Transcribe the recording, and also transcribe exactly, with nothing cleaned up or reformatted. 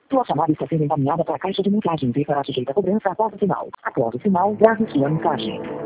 Sua chamada está sendo encaminhada para a caixa de mensagens e será sujeita a cobrança após o sinal. Após o sinal, grave sua mensagem.